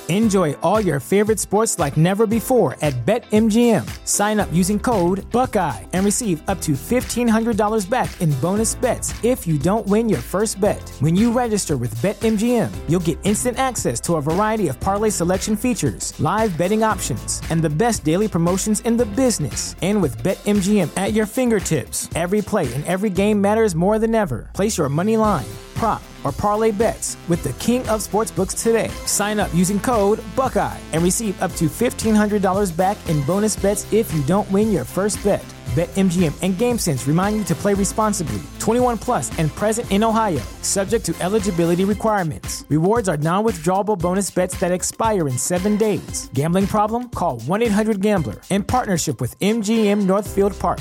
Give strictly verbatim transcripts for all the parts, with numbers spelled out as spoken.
Enjoy all your favorite sports like never before at BetMGM. Sign up using code Buckeye and receive up to fifteen hundred dollars back in bonus bets if you don't win your first bet. When you register with BetMGM, you'll get instant access to a variety of parlay selection features, live betting options, and the best daily promotions in the business. And with BetMGM at your fingertips, every play and every game matters more than ever. Place your money line, prop, or parlay bets with the king of sportsbooks today. Sign up using code Buckeye and receive up to fifteen hundred dollars back in bonus bets if you don't win your first bet. BetMGM and GameSense remind you to play responsibly. twenty-one plus and present in Ohio, subject to eligibility requirements. Rewards are non-withdrawable bonus bets that expire in seven days. Gambling problem? Call one eight hundred gambler in partnership with M G M Northfield Park.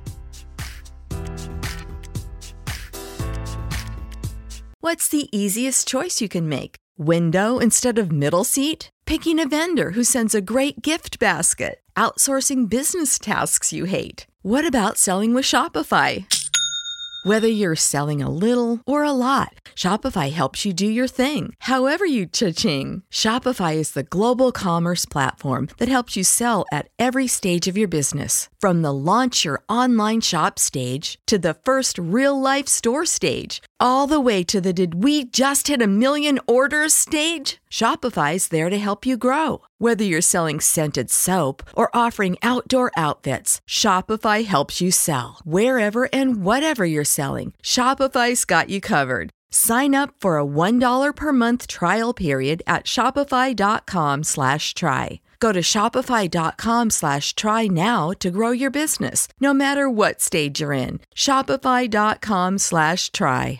What's the easiest choice you can make? Window instead of middle seat? Picking a vendor who sends a great gift basket? Outsourcing business tasks you hate? What about selling with Shopify? Whether you're selling a little or a lot, Shopify helps you do your thing, however you cha-ching. Shopify is the global commerce platform that helps you sell at every stage of your business. From the launch your online shop stage to the first real-life store stage, all the way to the did we just hit a million orders stage. Shopify's there to help you grow. Whether you're selling scented soap or offering outdoor outfits, Shopify helps you sell. Wherever and whatever you're selling, Shopify's got you covered. Sign up for a one dollar per month trial period at shopify.com slash try. Go to shopify.com slash try now to grow your business, no matter what stage you're in. Shopify.com slash try.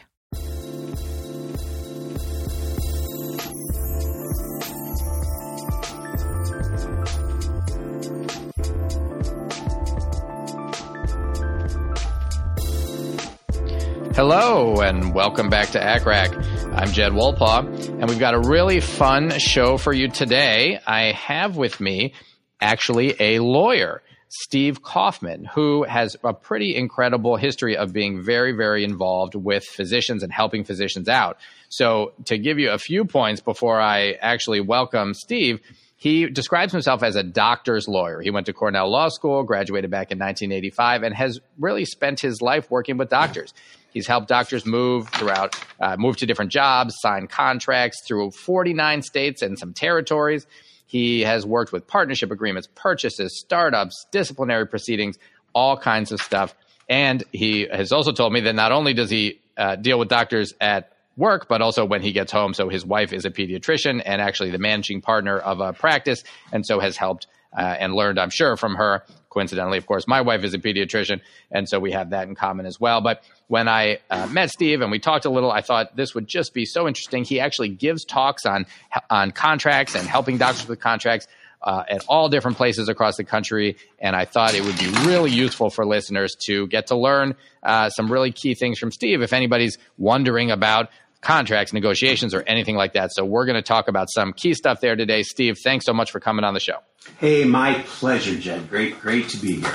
Hello, and welcome back to A C R A C. I'm Jed Wolpaw, and we've got a really fun show for you today. I have with me actually a lawyer, Steve Kaufman, who has a pretty incredible history of being very, very involved with physicians and helping physicians out. So to give you a few points before I actually welcome Steve, he describes himself as a doctor's lawyer. He went to Cornell Law School, graduated back in nineteen eighty-five, and has really spent his life working with doctors. He's helped doctors move throughout, uh, move to different jobs, sign contracts through forty-nine states and some territories. He has worked with partnership agreements, purchases, startups, disciplinary proceedings, all kinds of stuff. And he has also told me that not only does he uh, deal with doctors at work, but also when he gets home. So his wife is a pediatrician and actually the managing partner of a practice, and so has helped uh, and learned, I'm sure, from her. Coincidentally, of course, my wife is a pediatrician, and so we have that in common as well. But when I uh, met Steve and we talked a little, I thought this would just be so interesting. He actually gives talks on on contracts and helping doctors with contracts uh, at all different places across the country, and I thought it would be really useful for listeners to get to learn uh, some really key things from Steve if anybody's wondering about contracts, negotiations, or anything like that. So we're going to talk about some key stuff there today. Steve, thanks so much for coming on the show. Hey, my pleasure, Jed. Great, great to be here.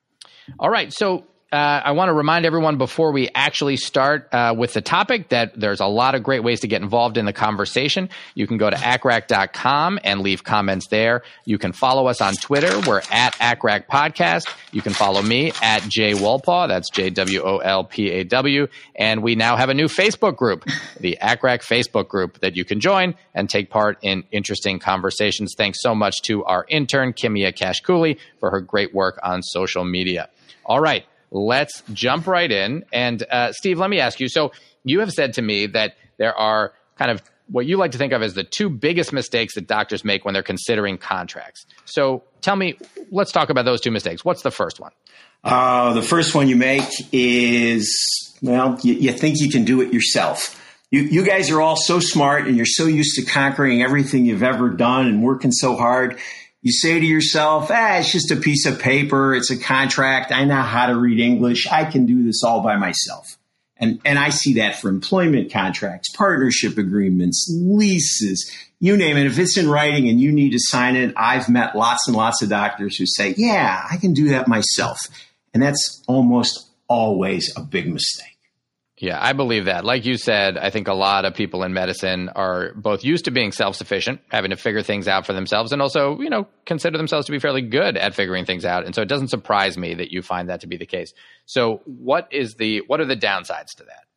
All right. So uh, I want to remind everyone before we actually start uh, with the topic that there's a lot of great ways to get involved in the conversation. You can go to A C R A C dot com and leave comments there. You can follow us on Twitter. We're at A C R A C Podcast. You can follow me at J Wolpaw. That's J W O L P A W. And we now have a new Facebook group, the A C R A C Facebook group, that you can join and take part in interesting conversations. Thanks so much to our intern, Kimia Kashkuli, for her great work on social media. All right. Let's jump right in. And uh, Steve, let me ask you. So you have said to me that there are kind of what you like to think of as the two biggest mistakes that doctors make when they're considering contracts. So tell me, let's talk about those two mistakes. What's the first one? Uh, the first one you make is, well, you, you think you can do it yourself. You, you guys are all so smart and you're so used to conquering everything you've ever done and working so hard. You say to yourself, ah, it's just a piece of paper. It's a contract. I know how to read English. I can do this all by myself. And, and I see that for employment contracts, partnership agreements, leases, you name it. If it's in writing and you need to sign it, I've met lots and lots of doctors who say, yeah, I can do that myself. And that's almost always a big mistake. Yeah, I believe that. Like you said, I think a lot of people in medicine are both used to being self-sufficient, having to figure things out for themselves, and also, you know, consider themselves to be fairly good at figuring things out. And so it doesn't surprise me that you find that to be the case. So what is the what are the downsides to that?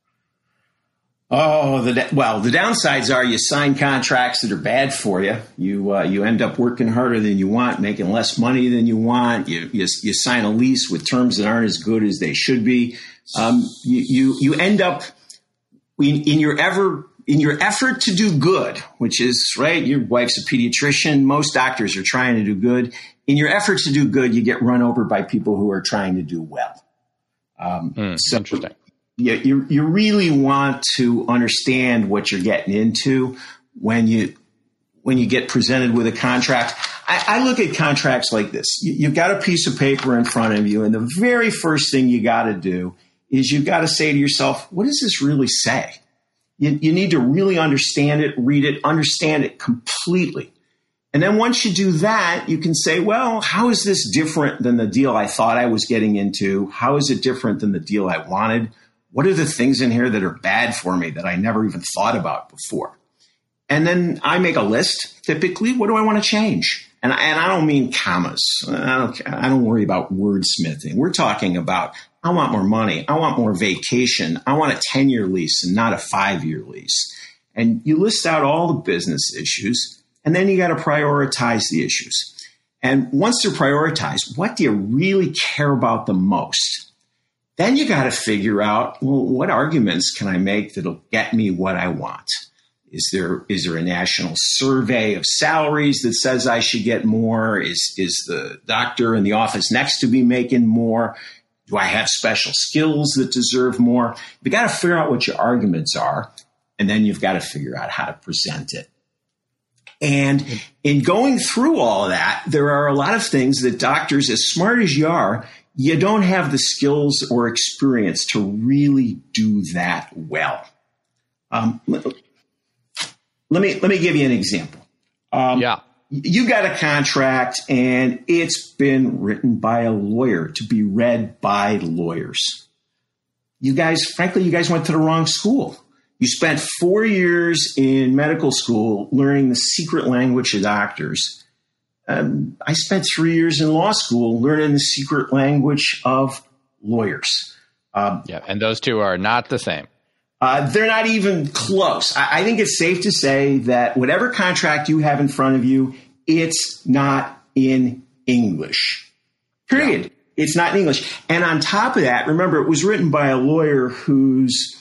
Oh, the well, the downsides are you sign contracts that are bad for you. You uh, you end up working harder than you want, making less money than you want. You you, you sign a lease with terms that aren't as good as they should be. Um, you, you you end up in, in your ever in your effort to do good, which is right. Your wife's a pediatrician. Most doctors are trying to do good. In your effort to do good, you get run over by people who are trying to do well. Um, mm, so, interesting. You, you you really want to understand what you're getting into when you when you get presented with a contract. I, I look at contracts like this. You, you've got a piece of paper in front of you, and the very first thing you got to do is you've got to say to yourself, what does this really say? You, you need to really understand it, read it, understand it completely. And then once you do that, you can say, well, how is this different than the deal I thought I was getting into? How is it different than the deal I wanted? What are the things in here that are bad for me that I never even thought about before? And then I make a list. Typically, what do I want to change? And I, and I don't mean commas. I don't, I don't worry about wordsmithing. We're talking about, I want more money. I want more vacation. I want a ten-year lease and not a five-year lease. And you list out all the business issues, and then you got to prioritize the issues. And once they're prioritized, what do you really care about the most? Then you got to figure out, well, what arguments can I make that'll get me what I want? Is there is there a national survey of salaries that says I should get more? Is is the doctor in the office next to me making more? Do I have special skills that deserve more? You got to figure out what your arguments are, and then you've got to figure out how to present it. And in going through all of that, there are a lot of things that doctors, as smart as you are, you don't have the skills or experience to really do that well. Um, let, let me let me give you an example. Um, yeah. You got a contract, and it's been written by a lawyer to be read by lawyers. You guys, frankly, you guys went to the wrong school. You spent four years in medical school learning the secret language of doctors. Um, I spent three years in law school learning the secret language of lawyers. Um, yeah, and those two are not the same. Uh, they're not even close. I, I think it's safe to say that whatever contract you have in front of you, it's not in English. Period. Yeah. It's not in English. And on top of that, remember, it was written by a lawyer whose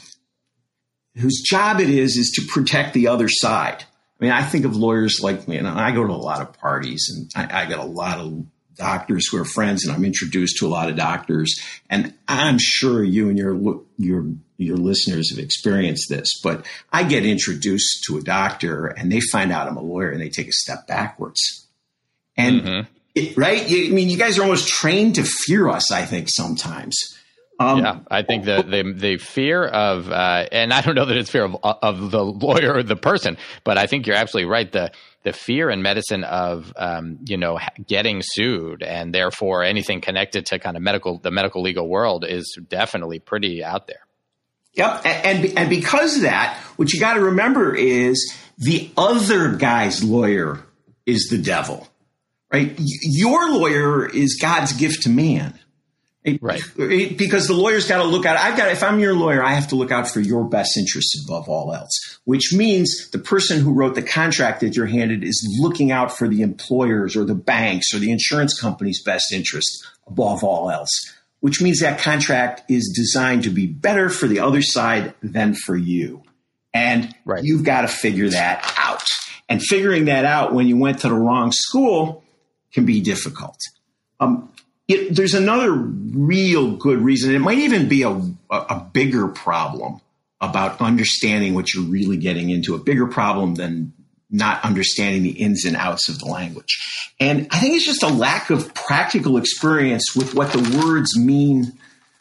whose job it is is to protect the other side. I mean, I think of lawyers like me, and I go to a lot of parties, and I, I got a lot of doctors who are friends, and I'm introduced to a lot of doctors. And I'm sure you and your your your listeners have experienced this, but I get introduced to a doctor, and they find out I'm a lawyer, and they take a step backwards. And mm-hmm. it, right, you, I mean, you guys are almost trained to fear us, I think, sometimes. Um, yeah, I think the, the the fear of, uh, and I don't know that it's fear of of the lawyer or the person, but I think you're absolutely right. The the fear in medicine of, um, you know, getting sued, and therefore anything connected to kind of medical, the medical legal world, is definitely pretty out there. Yep, and and, and because of that, what you got to remember is the other guy's lawyer is the devil, right? Your lawyer is God's gift to man. Right. Because the lawyer's got to look out. I've got, if I'm your lawyer, I have to look out for your best interests above all else, which means the person who wrote the contract that you're handed is looking out for the employers or the banks or the insurance company's best interest above all else, which means that contract is designed to be better for the other side than for you. And right. You've got to figure that out. And figuring that out when you went to the wrong school can be difficult. Um, It, there's another real good reason. It might even be a, a bigger problem about understanding what you're really getting into, a bigger problem than not understanding the ins and outs of the language. And I think it's just a lack of practical experience with what the words mean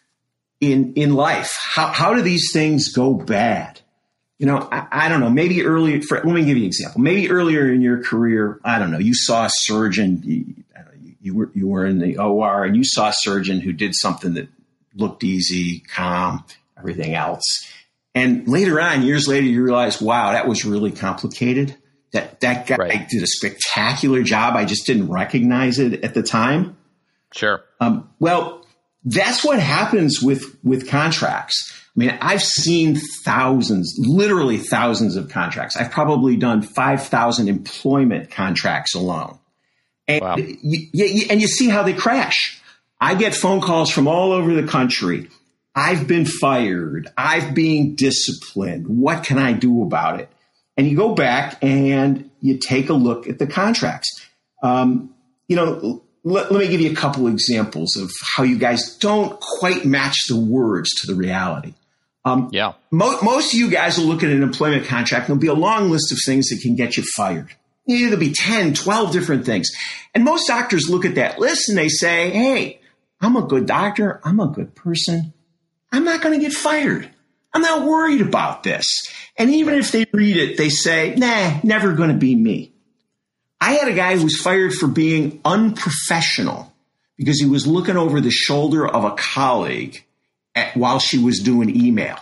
in in life. How, how do these things go bad? You know, I, I don't know, maybe earlier, for, let me give you an example. Maybe earlier in your career, I don't know, you saw a surgeon, you, I don't know, You were you were in the O R and you saw a surgeon who did something that looked easy, calm. everything else. And later on, years later, you realize, wow, that was really complicated. That that guy right. did a spectacular job. I just didn't recognize it at the time. Sure. Um, well, that's what happens with, with contracts. I mean, I've seen thousands, literally thousands of contracts. I've probably done five thousand employment contracts alone. And, wow. you, you, and you see how they crash. I get phone calls from all over the country. I've been fired. I've been disciplined. What can I do about it? And you go back and you take a look at the contracts. Um, you know, let, let me give you a couple examples of how you guys don't quite match the words to the reality. Um, yeah. Mo- most of you guys will look at an employment contract and there'll be a long list of things that can get you fired. Yeah, there'll be ten, twelve different things. And most doctors look at that list and they say, hey, I'm a good doctor. I'm a good person. I'm not going to get fired. I'm not worried about this. And even if they read it, they say, nah, never going to be me. I had a guy who was fired for being unprofessional because he was looking over the shoulder of a colleague at, while she was doing email.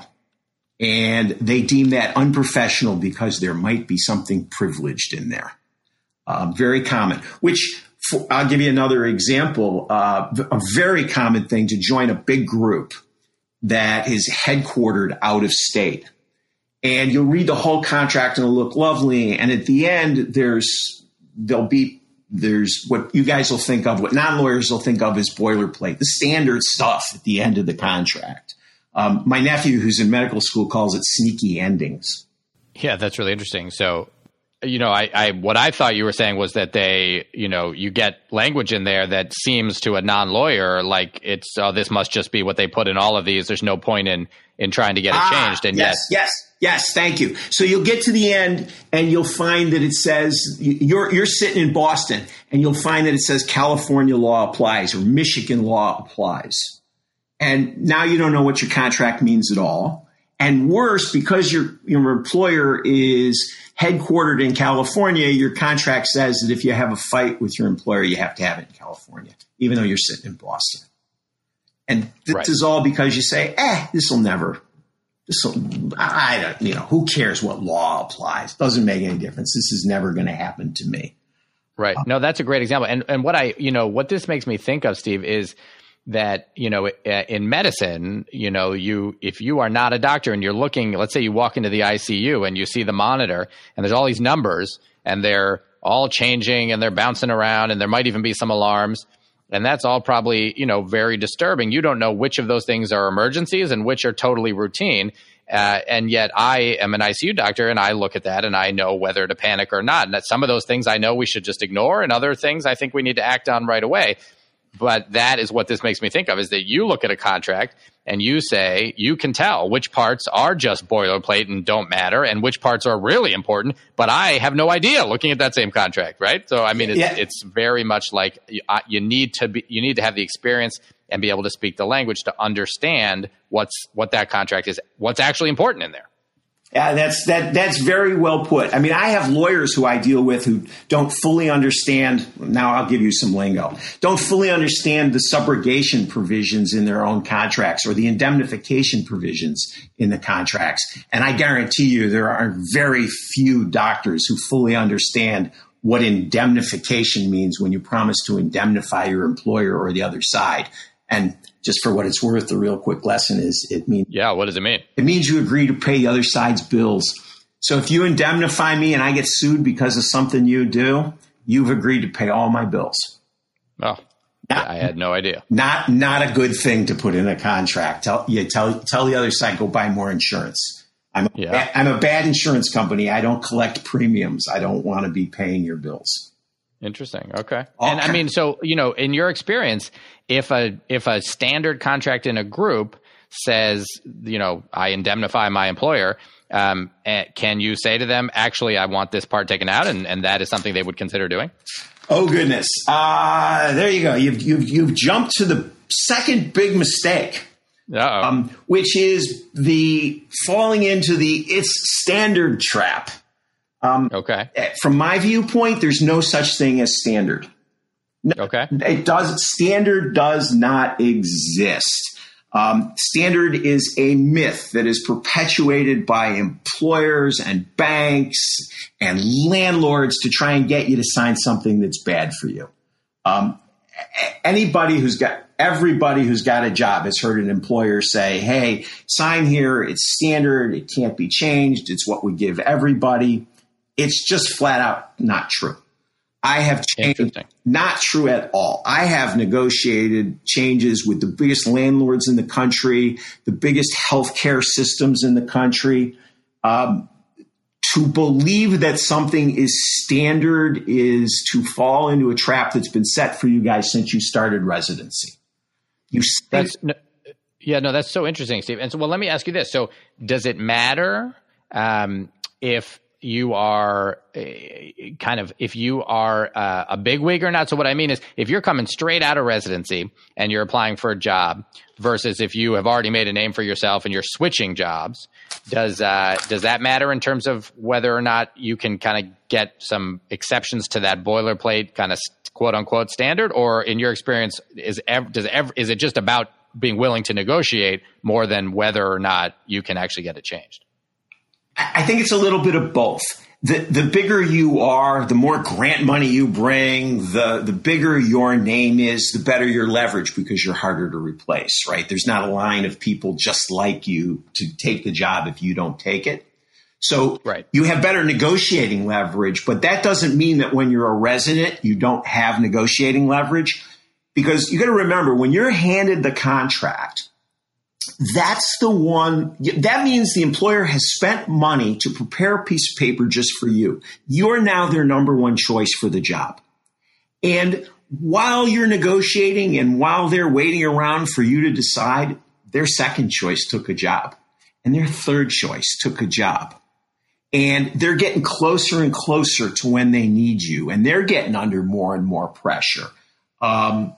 And they deemed that unprofessional because there might be something privileged in there. Uh, very common, which for, I'll give you another example. Uh, a very common thing to join a big group that is headquartered out of state. And you'll read the whole contract and it'll look lovely. And at the end, there's there'll be there's what you guys will think of, what non-lawyers will think of as boilerplate, the standard stuff at the end of the contract. Um, my nephew, who's in medical school, calls it sneaky endings. Yeah, that's really interesting. So, you know, I, I what I thought you were saying was that they, you know, you get language in there that seems to a non-lawyer like it's, oh, this must just be what they put in all of these. There's no point in in trying to get it ah, changed. And yes, yet, yes, yes, thank you. So you'll get to the end and you'll find that it says you're you're sitting in Boston and you'll find that it says California law applies or Michigan law applies. And now you don't know what your contract means at all. And worse, because your your employer is headquartered in California, your contract says that if you have a fight with your employer, you have to have it in California, even though you're sitting in Boston. And this right. is all because you say, eh, this will never, this will, I don't, you know, who cares what law applies? Doesn't make any difference. This is never going to happen to me. Right. No, that's a great example. And and what I, you know, what this makes me think of, Steve, is that, you know, in medicine, you know, you, if you are not a doctor and you're looking, let's say you walk into the I C U and you see the monitor and there's all these numbers and they're all changing and they're bouncing around and there might even be some alarms. And that's all probably, you know, very disturbing. You don't know which of those things are emergencies and which are totally routine. Uh, and yet I am an I C U doctor and I look at that and I know whether to panic or not. And that some of those things I know we should just ignore and other things I think we need to act on right away. But that is what this makes me think of, is that you look at a contract and you say you can tell which parts are just boilerplate and don't matter and which parts are really important. But I have no idea looking at that same contract. Right. So, I mean, it's, yeah. it's very much like you, uh, you need to be you need to have the experience and be able to speak the language to understand what's what that contract is, what's actually important in there. Yeah, that's that. That's very well put. I mean, I have lawyers who I deal with who don't fully understand. Now, I'll give you some lingo. Don't fully understand the subrogation provisions in their own contracts or the indemnification provisions in the contracts. And I guarantee you, there are very few doctors who fully understand what indemnification means when you promise to indemnify your employer or the other side. And just for what it's worth, the real quick lesson is it means. Yeah, what does it mean? It means you agree to pay the other side's bills. So if you indemnify me and I get sued because of something you do, you've agreed to pay all my bills. Oh, not, I had no idea. Not not a good thing to put in a contract. Tell you tell tell the other side, go buy more insurance. I'm a, yeah. I'm a bad insurance company. I don't collect premiums. I don't want to be paying your bills. Interesting. Okay. All and I mean, so, you know, in your experience, if a if a standard contract in a group says, you know, I indemnify my employer, um, can you say to them, actually, I want this part taken out, and, and that is something they would consider doing? Oh, goodness. Uh, there you go. You've, you've, you've jumped to the second big mistake, um, which is the falling into the it's standard trap. Um, okay. From my viewpoint, there's no such thing as standard. No, okay. It does. Standard does not exist. Um, standard is a myth that is perpetuated by employers and banks and landlords to try and get you to sign something that's bad for you. Um, anybody who's got, everybody who's got a job has heard an employer say, hey, sign here. It's standard. It can't be changed. It's what we give everybody. It's just flat out not true. I have changed, not true at all. I have negotiated changes with the biggest landlords in the country, the biggest healthcare systems in the country. Um, to believe that something is standard is to fall into a trap that's been set for you guys since you started residency. You that's, no, yeah, no, that's so interesting, Steve. And so, well, let me ask you this. So does it matter um, if you are uh, kind of, if you are uh, a bigwig or not? So what I mean is, if you're coming straight out of residency and you're applying for a job versus if you have already made a name for yourself and you're switching jobs, does uh, does that matter in terms of whether or not you can kind of get some exceptions to that boilerplate kind of quote unquote standard? Or in your experience, is ev- does ev- is it just about being willing to negotiate more than whether or not you can actually get it changed? I think it's a little bit of both. The the bigger you are, the more grant money you bring, the, the bigger your name is, the better your leverage because you're harder to replace, right? There's not a line of people just like you to take the job if you don't take it. So right. You have better negotiating leverage, but that doesn't mean that when you're a resident, you don't have negotiating leverage, because you got to remember, when you're handed the contract, that's the one, that means the employer has spent money to prepare a piece of paper just for you. You're now their number one choice for the job. And while you're negotiating and while they're waiting around for you to decide, their second choice took a job and their third choice took a job. And they're getting closer and closer to when they need you, and they're getting under more and more pressure. Um,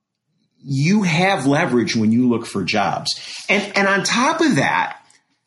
You have leverage when you look for jobs. And, and on top of that,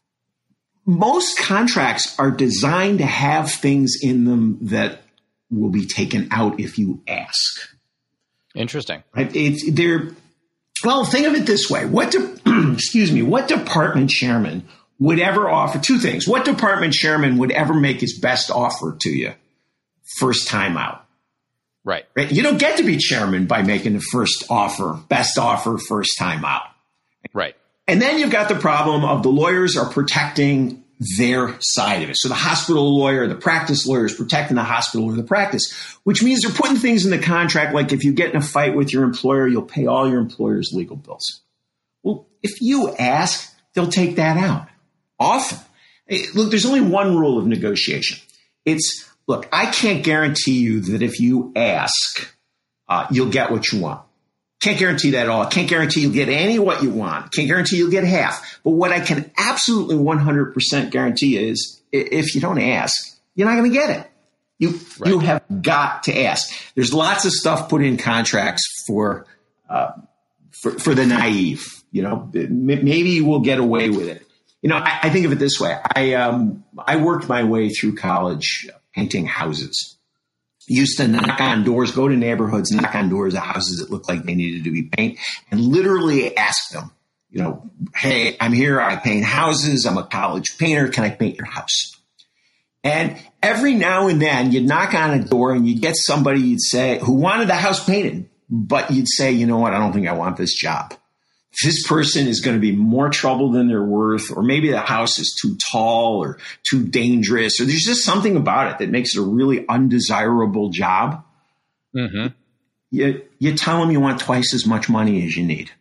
most contracts are designed to have things in them that will be taken out if you ask. Interesting. Right? It's, they're, well, think of it this way. What, de- excuse me, what department chairman would ever offer two things? What department chairman would ever make his best offer to you first time out? Right. Right. You don't get to be chairman by making the first offer, best offer, first time out. Right. And then you've got the problem of the lawyers are protecting their side of it. So the hospital lawyer, the practice lawyer is protecting the hospital or the practice, which means they're putting things in the contract like if you get in a fight with your employer, you'll pay all your employer's legal bills. Well, if you ask, they'll take that out. Often. Look, there's only one rule of negotiation. It's, look, I can't guarantee you that if you ask, uh, you'll get what you want. Can't guarantee that at all. Can't guarantee you'll get any what you want. Can't guarantee you'll get half. But what I can absolutely one hundred percent guarantee is if you don't ask, you're not going to get it. You right. you have got to ask. There's lots of stuff put in contracts for uh, for, for the naive. You know, maybe you will get away with it. You know, I, I think of it this way. I um, I worked my way through college painting houses. Used to knock on doors, go to neighborhoods, knock on doors of houses that looked like they needed to be painted, and literally ask them, you know, hey, I'm here, I paint houses, I'm a college painter, can I paint your house? And every now and then you'd knock on a door and you'd get somebody you'd say who wanted the house painted, but you'd say, you know what, I don't think I want this job. This person is going to be more trouble than they're worth, or maybe the house is too tall or too dangerous, or there's just something about it that makes it a really undesirable job. Mm-hmm. You, you tell them you want twice as much money as you need.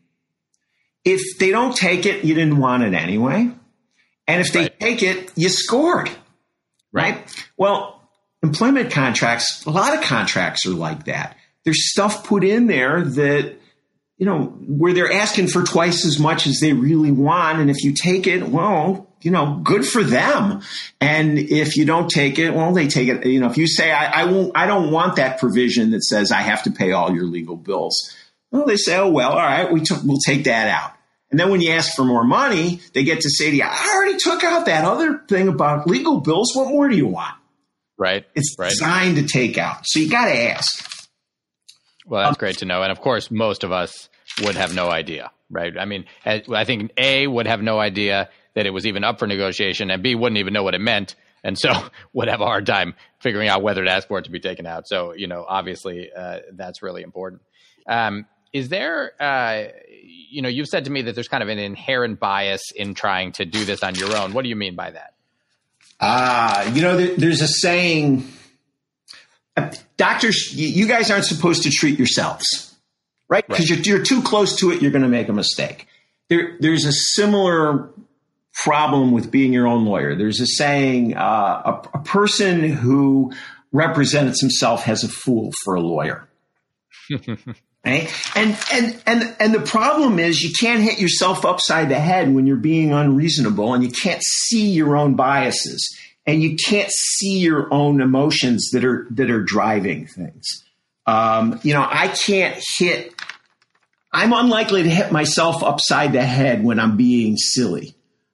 If they don't take it, you didn't want it anyway. And if they right. take it, you scored. Right. right? Well, employment contracts, a lot of contracts are like that. There's stuff put in there that, you know, where they're asking for twice as much as they really want. And if you take it, well, you know, good for them. And if you don't take it, well, they take it. You know, if you say, I, I won't, I don't want that provision that says I have to pay all your legal bills. Well, they say, oh, well, all right, we took, we'll take that out. And then when you ask for more money, they get to say to you, I already took out that other thing about legal bills. What more do you want? Right. It's right. designed to take out. So you got to ask. Well, that's great to know. And of course, most of us would have no idea. right? I mean, I think A, would have no idea that it was even up for negotiation, and B, wouldn't even know what it meant, and so would have a hard time figuring out whether to ask for it to be taken out. So, you know, obviously, uh, that's really important. Um, is there, uh, you know, you've said to me that there's kind of an inherent bias in trying to do this on your own. What do you mean by that? Ah, uh, you know, there, there's a saying, uh, doctors, you, you guys aren't supposed to treat yourselves, right? Because right. you're, you're too close to it, you're going to make a mistake. There, there's a similar problem with being your own lawyer. There's a saying, uh, a, a person who represents himself as a fool for a lawyer. Right? And, and, and, and the problem is you can't hit yourself upside the head when you're being unreasonable, and you can't see your own biases, and you can't see your own emotions that are, that are driving things. Um, you know, I can't hit, I'm unlikely to hit myself upside the head when I'm being silly.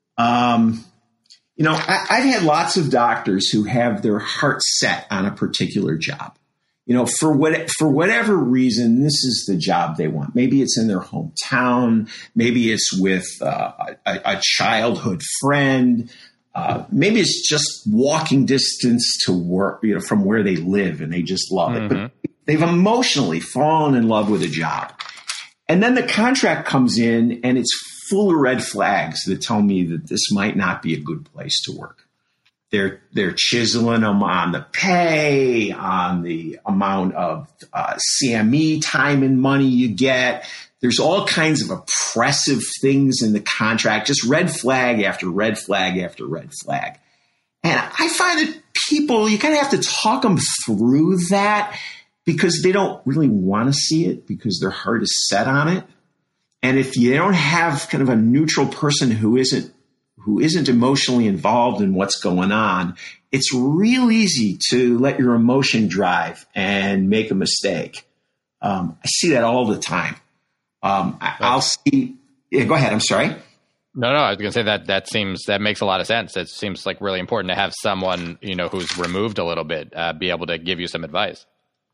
Um, you know, I, I've had lots of doctors who have their heart set on a particular job. You know, for what, for whatever reason, this is the job they want. Maybe it's in their hometown. Maybe it's with uh, a, a childhood friend. Uh, maybe it's just walking distance to work, you know, from where they live, and they just love mm-hmm. it. But they've emotionally fallen in love with a job. And then the contract comes in, and it's full of red flags that tell me that this might not be a good place to work. They're, they're chiseling them on the pay, on the amount of uh, C M E time and money you get. There's all kinds of oppressive things in the contract, just red flag after red flag after red flag. And I find that people, you kind of have to talk them through that, because they don't really want to see it, because their heart is set on it. And if you don't have kind of a neutral person who isn't who isn't emotionally involved in what's going on, it's real easy to let your emotion drive and make a mistake. Um, I see that all the time. Um, I, I'll see. Yeah, go ahead. I'm sorry. No, no, I was going to say that that seems, that makes a lot of sense. It seems like really important to have someone, you know, who's removed a little bit, uh, be able to give you some advice.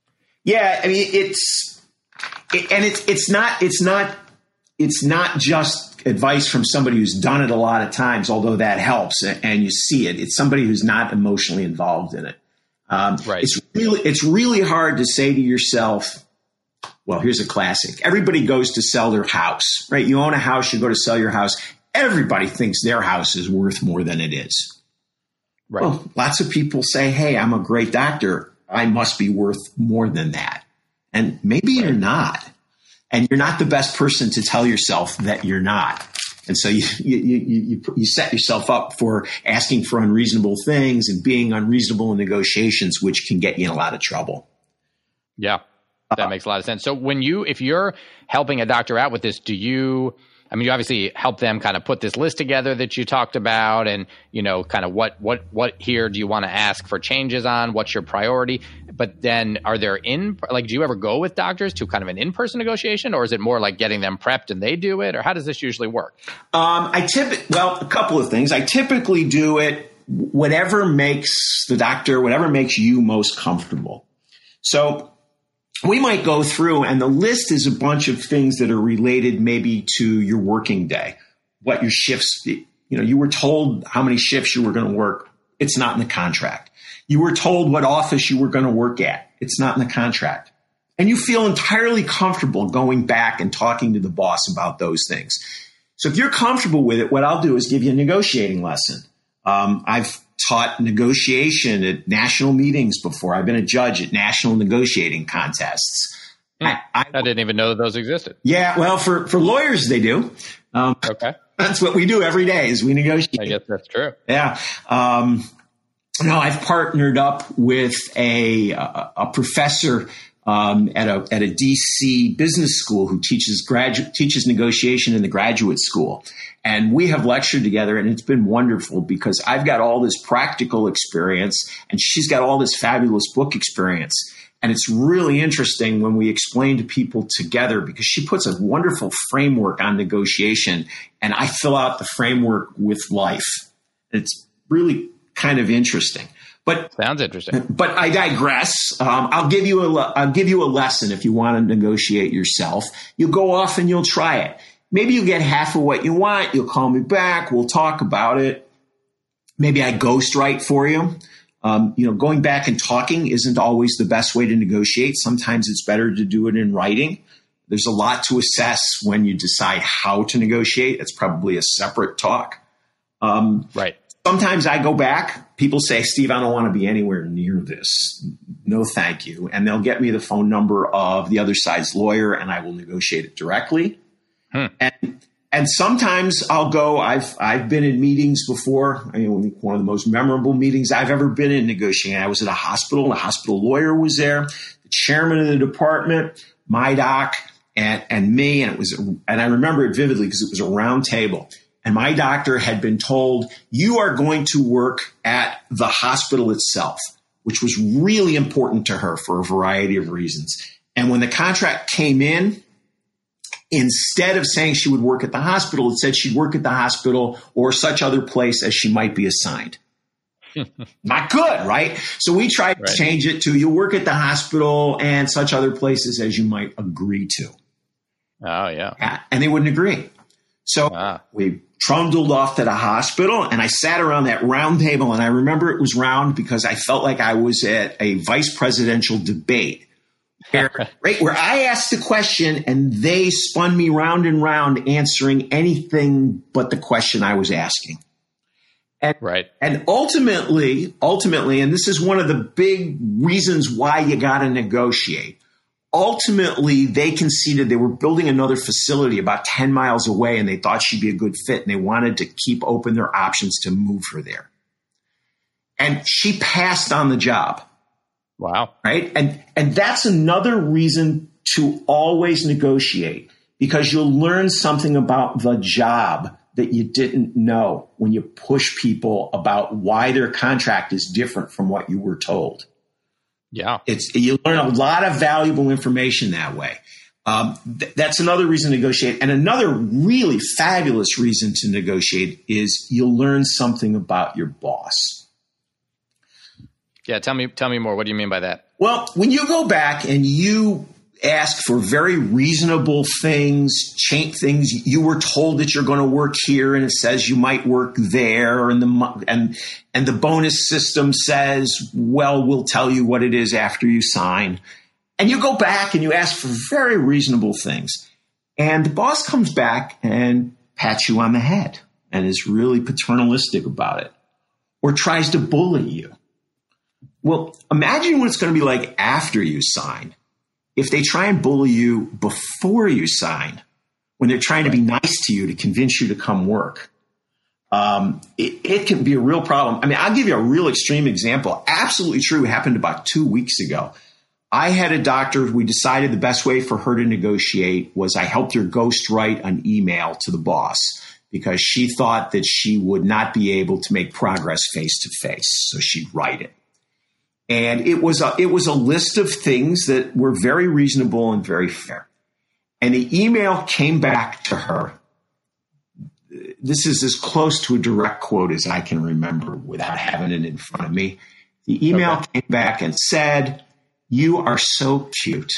Yeah. I mean, it's, it, and it's, it's not, it's not, it's not just advice from somebody who's done it a lot of times, although that helps, and you see it. It's somebody who's not emotionally involved in it. Um, right. It's really, it's really hard to say to yourself, well, here's a classic. Everybody goes to sell their house, right? You own a house, you go to sell your house. Everybody thinks their house is worth more than it is. Right. Well, lots of people say, hey, I'm a great doctor. I must be worth more than that. And maybe right. you're not. And you're not the best person to tell yourself that you're not. And so you, you, you, you, you set yourself up for asking for unreasonable things and being unreasonable in negotiations, which can get you in a lot of trouble. Yeah, that uh, makes a lot of sense. So when you, if you're helping a doctor out with this, do you, I mean, you obviously help them kind of put this list together that you talked about, and, you know, kind of what, what, what here do you want to ask for changes on? What's your priority? But then are there in, like, do you ever go with doctors to kind of an in-person negotiation, or is it more like getting them prepped and they do it? Or how does this usually work? Um, I tip well, a couple of things. I typically do it whatever makes the doctor, whatever makes you most comfortable. So we might go through, and the list is a bunch of things that are related maybe to your working day, what your shifts, you know, you were told how many shifts you were going to work. It's not in the contract. You were told what office you were going to work at. It's not in the contract. And you feel entirely comfortable going back and talking to the boss about those things. So if you're comfortable with it, what I'll do is give you a negotiating lesson. Um, I've taught negotiation at national meetings before. I've been a judge at national negotiating contests. Hmm. I, I, I didn't even know that those existed. Yeah, well, for, for lawyers, they do. Um, okay. That's what we do every day is we negotiate. I guess that's true. Yeah. Um, no, I've partnered up with a, a, a professor um, at a at a D C business school who teaches graduate teaches negotiation in the graduate school. And we have lectured together, and it's been wonderful because I've got all this practical experience and she's got all this fabulous book experience. And it's really interesting when we explain to people together, because she puts a wonderful framework on negotiation and I fill out the framework with life. It's really kind of interesting. But sounds interesting. But I digress. Um, I'll give you a I'll give you a lesson if you want to negotiate yourself. You go off and you'll try it. maybe you get half of what you want. You'll call me back. We'll talk about it. Maybe I ghostwrite for you. Um, you know, going back and talking isn't always the best way to negotiate. Sometimes it's better to do it in writing. There's a lot to assess when you decide how to negotiate. It's probably a separate talk. Um, right. Sometimes I go back. People say, Steve, I don't want to be anywhere near this. No, thank you. And they'll get me the phone number of the other side's lawyer, and I will negotiate it directly. Hmm. And and sometimes I'll go. I've I've been in meetings before. I mean, one of the most memorable meetings I've ever been in negotiating. I was at a hospital. The hospital lawyer was there. The chairman of the department, my doc, and and me. And it was and I remember it vividly because it was a round table. And my doctor had been told, you are going to work at the hospital itself, which was really important to her for a variety of reasons. And when the contract came in, instead of saying she would work at the hospital, it said she'd work at the hospital or such other place as she might be assigned. Not good, right? So we tried right. to change it to you work at the hospital and such other places as you might agree to. Oh, yeah. And they wouldn't agree. So ah. we trundled off to the hospital, and I sat around that round table, and I remember it was round because I felt like I was at a vice presidential debate where, right, where I asked the question and they spun me round and round answering anything but the question I was asking. And, right. and ultimately, ultimately, and this is one of the big reasons why you got to negotiate. Ultimately, they conceded they were building another facility about ten miles away, and they thought she'd be a good fit, and they wanted to keep open their options to move her there. And she passed on the job. Wow. Right? And and that's another reason to always negotiate, because you'll learn something about the job that you didn't know when you push people about why their contract is different from what you were told. Yeah, it's you learn a lot of valuable information that way. Um, th- that's another reason to negotiate. And another really fabulous reason to negotiate is you'll learn something about your boss. Yeah, tell me, tell me more. What do you mean by that? Well, when you go back and you ask for very reasonable things, change things, you were told that you're going to work here, and it says you might work there, and the and and the bonus system says, well, we'll tell you what it is after you sign. And you go back and you ask for very reasonable things, and the boss comes back and pats you on the head and is really paternalistic about it, or tries to bully you. Well, imagine what it's going to be like after you sign. If they try and bully you before you sign, when they're trying to be nice to you to convince you to come work, um, it, it can be a real problem. I mean, I'll give you a real extreme example. Absolutely true. It happened about two weeks ago. I had a doctor. We decided the best way for her to negotiate was I helped her ghostwrite an email to the boss because she thought that she would not be able to make progress face to face. So she'd write it. And it was a, it was a list of things that were very reasonable and very fair. And the email came back to her. This is as close to a direct quote as I can remember without having it in front of me. The email okay. came back and said, "You are so cute."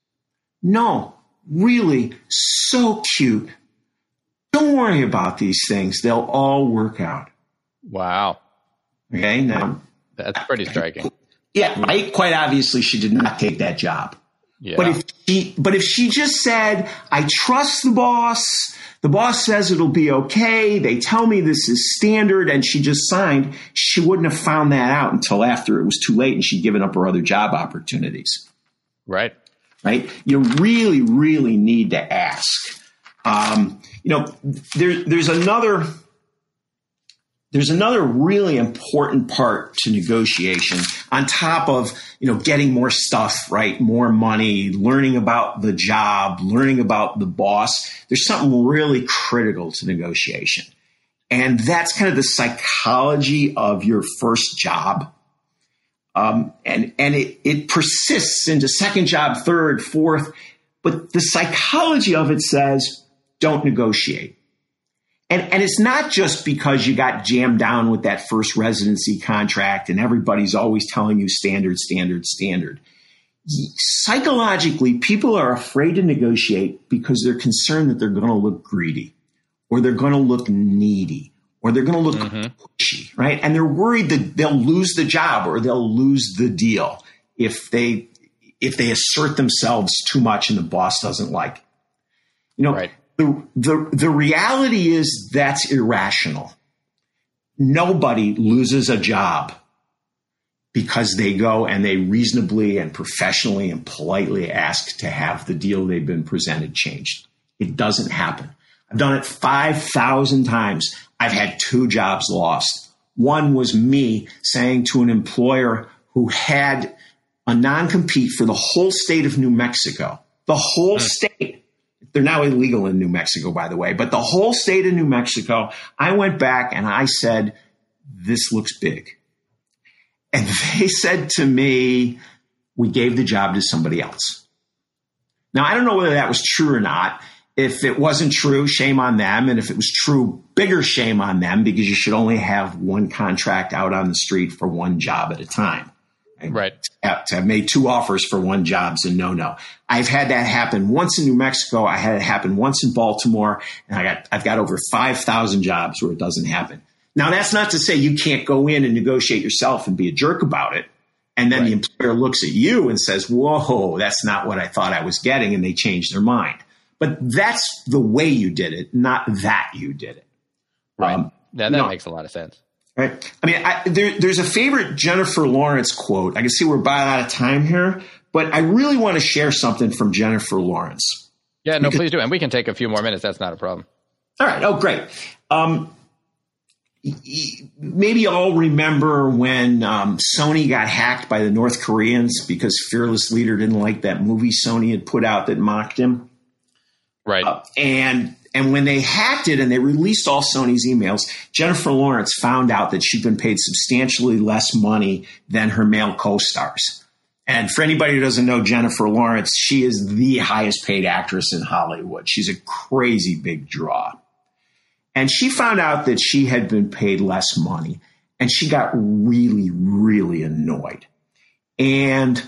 No, really, so cute. Don't worry about these things. They'll all work out. Wow. Okay, now. That's pretty striking. Yeah, right. Quite obviously, she did not take that job. Yeah. But if she, but if she just said, "I trust the boss. The boss says it'll be okay. They tell me this is standard," and she just signed, she wouldn't have found that out until after it was too late and she'd given up her other job opportunities. Right. Right. You really, really need to ask. Um, you know, there, there's another. There's another really important part to negotiation on top of, you know, getting more stuff, right? More money, learning about the job, learning about the boss. There's something really critical to negotiation. And that's kind of the psychology of your first job. Um, and, and it, it persists into second job, third, fourth. But the psychology of it says, don't negotiate. And, and it's not just because you got jammed down with that first residency contract and everybody's always telling you standard, standard, standard. psychologically, people are afraid to negotiate because they're concerned that they're going to look greedy, or they're going to look needy, or they're going to look mm-hmm. pushy, right? And they're worried that they'll lose the job or they'll lose the deal if they if they assert themselves too much and the boss doesn't like it. You know, right. the, the the reality is that's irrational. Nobody loses a job because they go and they reasonably and professionally and politely ask to have the deal they've been presented changed. It doesn't happen. I've done it five thousand times. I've had two jobs lost. One was me saying to an employer who had a non-compete for the whole state of New Mexico, the whole state. They're now illegal in New Mexico, by the way, but the whole state of New Mexico, I went back and I said, this looks big. And they said to me, we gave the job to somebody else. Now, I don't know whether that was true or not. If it wasn't true, shame on them. And if it was true, bigger shame on them, because you should only have one contract out on the street for one job at a time. Right. To have made two offers for one job's a no-no. I've had that happen once in New Mexico. I had it happen once in Baltimore, and I got, I've got over five thousand jobs where it doesn't happen. Now, that's not to say you can't go in and negotiate yourself and be a jerk about it. And then right. the employer looks at you and says, whoa, that's not what I thought I was getting. And they change their mind. But that's the way you did it, not that you did it. Right. Um, yeah, that you know, makes a lot of sense. Right. I mean, I, there, there's a favorite Jennifer Lawrence quote. I can see we're about out of time here, but I really want to share something from Jennifer Lawrence. Yeah, no, because, please do. And we can take a few more minutes. That's not a problem. All right. Oh, great. Um, maybe you all remember when um, Sony got hacked by the North Koreans because Fearless Leader didn't like that movie Sony had put out that mocked him. Right. Uh, and and when they hacked it and they released all Sony's emails, Jennifer Lawrence found out that she'd been paid substantially less money than her male co-stars. And for anybody who doesn't know Jennifer Lawrence, she is the highest paid actress in Hollywood. She's a crazy big draw. And she found out that she had been paid less money, and she got really, really annoyed. And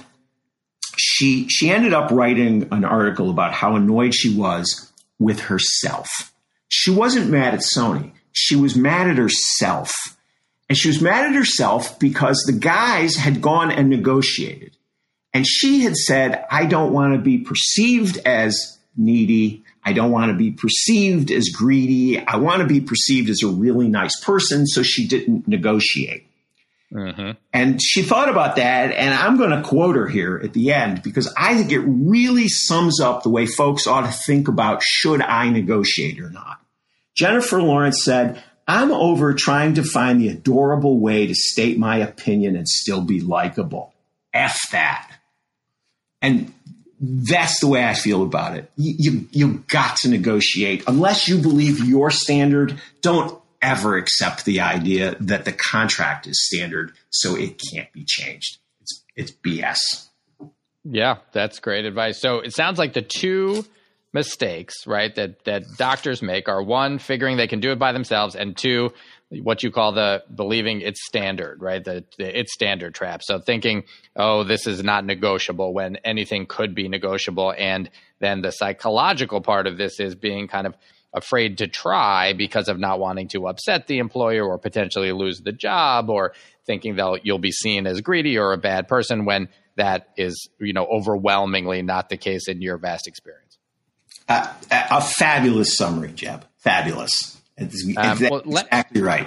she she ended up writing an article about how annoyed she was with herself. She wasn't mad at Sony. She was mad at herself. And she was mad at herself because the guys had gone and negotiated. And she had said, I don't want to be perceived as needy. I don't want to be perceived as greedy. I want to be perceived as a really nice person. So she didn't negotiate. Mm-hmm. And she thought about that. And I'm going to quote her here at the end because I think it really sums up the way folks ought to think about should I negotiate or not. Jennifer Lawrence said, I'm over trying to find the adorable way to state my opinion and still be likable. F that. And that's the way I feel about it. You, you, you got to negotiate. Unless you believe your standard, don't ever accept the idea that the contract is standard, so it can't be changed. It's, it's B S. Yeah, that's great advice. So it sounds like the two mistakes, right, that, that doctors make are one, figuring they can do it by themselves, and two, what you call the believing it's standard, right? The, the it's standard trap. So thinking, oh, this is not negotiable when anything could be negotiable. And then the psychological part of this is being kind of afraid to try because of not wanting to upset the employer or potentially lose the job, or thinking that you'll be seen as greedy or a bad person when that is, you know, overwhelmingly not the case in your vast experience. Uh, a fabulous summary, Jeb. Fabulous. It's, um, it's well, let, exactly right.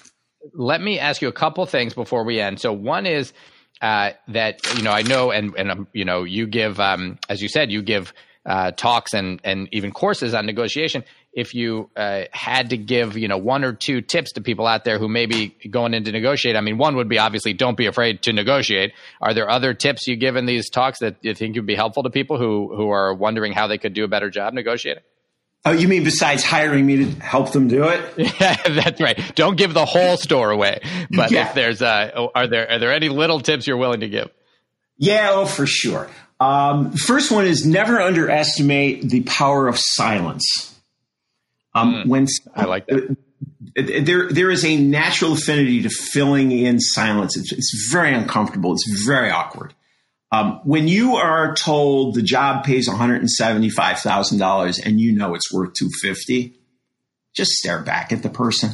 Let me ask you a couple things before we end. So one is uh, that, you know, I know, and, and um, you know, you give, um, as you said, you give uh, talks and, and even courses on negotiation. If you uh, had to give, you know, one or two tips to people out there who may be going in to negotiate, I mean, one would be obviously don't be afraid to negotiate. Are there other tips you give in these talks that you think would be helpful to people who, who are wondering how they could do a better job negotiating? Oh, you mean besides hiring me to help them do it? Yeah, that's right. Don't give the whole store away. But yeah. if there's, uh, are there are there any little tips you're willing to give? Yeah, oh, for sure. Um, the first one is never underestimate the power of silence. Um, mm, when I like that. Uh, there, there is a natural affinity to filling in silence. It's, it's very uncomfortable. It's very awkward. Um, when you are told the job pays one hundred seventy-five thousand dollars and you know it's worth two hundred fifty thousand dollars, just stare back at the person.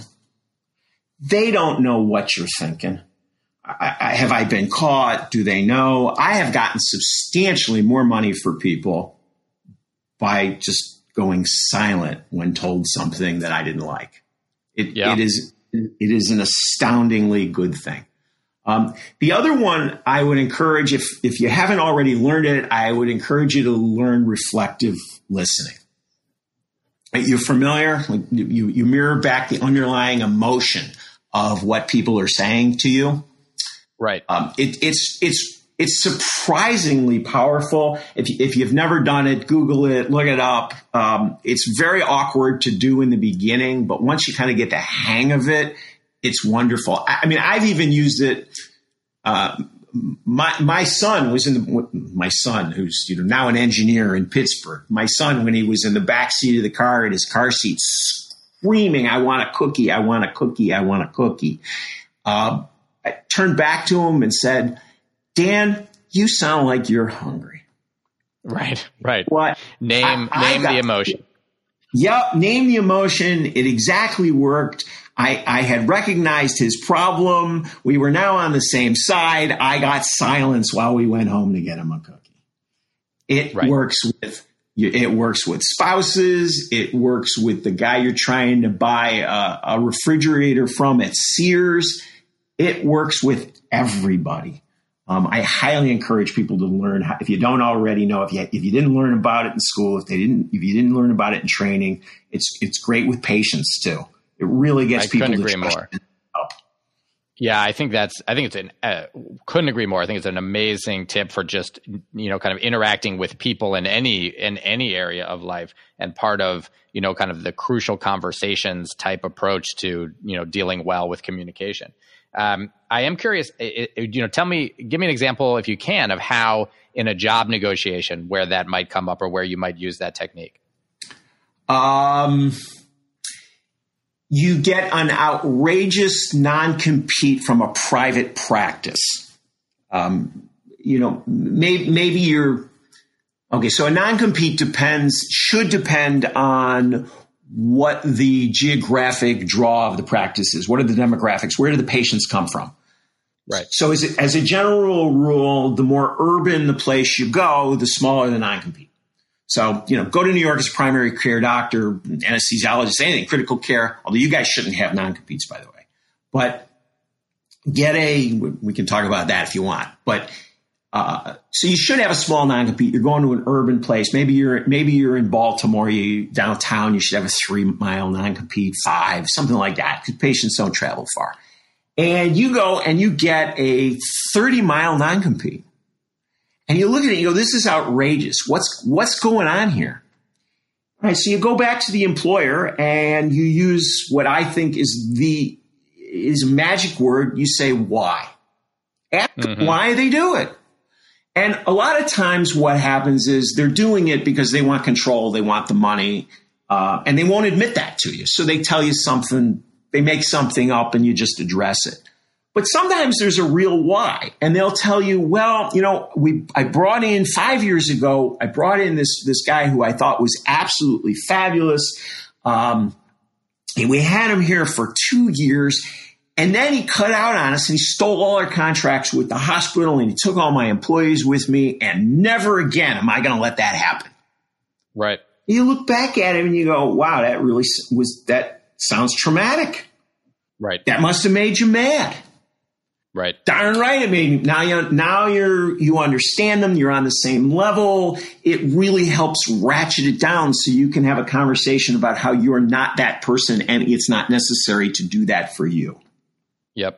They don't know what you're thinking. I, I, have I been caught? Do they know? I have gotten substantially more money for people by just going silent when told something that I didn't like. It, yeah. it is it is an astoundingly good thing. Um, the other one I would encourage, if if you haven't already learned it, I would encourage you to learn reflective listening. You're familiar? You you mirror back the underlying emotion of what people are saying to you. Right. Um, it, it's it's it's surprisingly powerful. If you, if you've never done it, Google it, look it up. Um, it's very awkward to do in the beginning, but once you kind of get the hang of it, it's wonderful. I, I mean, I've even used it. Uh, my my son was in the my son who's you know now an engineer in Pittsburgh. My son, when he was in the back seat of the car in his car seat, screaming, "I want a cookie! I want a cookie! I want a cookie!" Uh, I turned back to him and said, "Dan, you sound like you're hungry." Right, right. What? Name I, name I got, the emotion. Yep, name the emotion. It exactly worked. I, I had recognized his problem. We were now on the same side. I got silence while we went home to get him a cookie. It right. works with it works with spouses. It works with the guy you're trying to buy a, a refrigerator from at Sears. It works with everybody. Um, I highly encourage people to learn how, if you don't already know, if you if you didn't learn about it in school, if they didn't, if you didn't learn about it in training, it's it's great with patients too. It really gets I people couldn't to agree more. Yeah, I think that's. I think it's an. Uh, couldn't agree more. I think it's an amazing tip for just you know kind of interacting with people in any in any area of life, and part of you know kind of the crucial conversations type approach to you know dealing well with communication. Um, I am curious. It, it, you know, tell me, give me an example if you can of how in a job negotiation where that might come up or where you might use that technique. Um. You get an outrageous non-compete from a private practice. Um, you know, maybe, maybe you're okay. So a non-compete depends, should depend on what the geographic draw of the practice is. What are the demographics? Where do the patients come from? Right. So as a, as a general rule, the more urban the place you go, the smaller the non-compete. So, you know, go to New York as a primary care doctor, anesthesiologist, anything, critical care, although you guys shouldn't have non-competes, by the way. But get a, we can talk about that if you want. But uh, so you should have a small non-compete. You're going to an urban place. Maybe you're maybe you're in Baltimore, you downtown, you should have a three-mile non-compete, five, something like that, because patients don't travel far. And you go and you get a thirty-mile non-compete. And you look at it and you go, this is outrageous. What's what's going on here? All right, so you go back to the employer and you use what I think is the is a magic word. You say why. Ask mm-hmm. why they do it. And a lot of times what happens is they're doing it because they want control, they want the money, uh, and they won't admit that to you. So they tell you something, they make something up and you just address it. But sometimes there's a real why, and they'll tell you, well, you know, we I brought in five years ago, I brought in this this guy who I thought was absolutely fabulous. Um, and we had him here for two years, and then he cut out on us, and he stole all our contracts with the hospital, and he took all my employees with me, and never again am I going to let that happen. Right. You look back at him, and you go, wow, that really was, that sounds traumatic. Right. That must have made you mad. Right. Darn right. I mean, now you now you're you understand them. You're on the same level. It really helps ratchet it down so you can have a conversation about how you're not that person and it's not necessary to do that for you. Yep.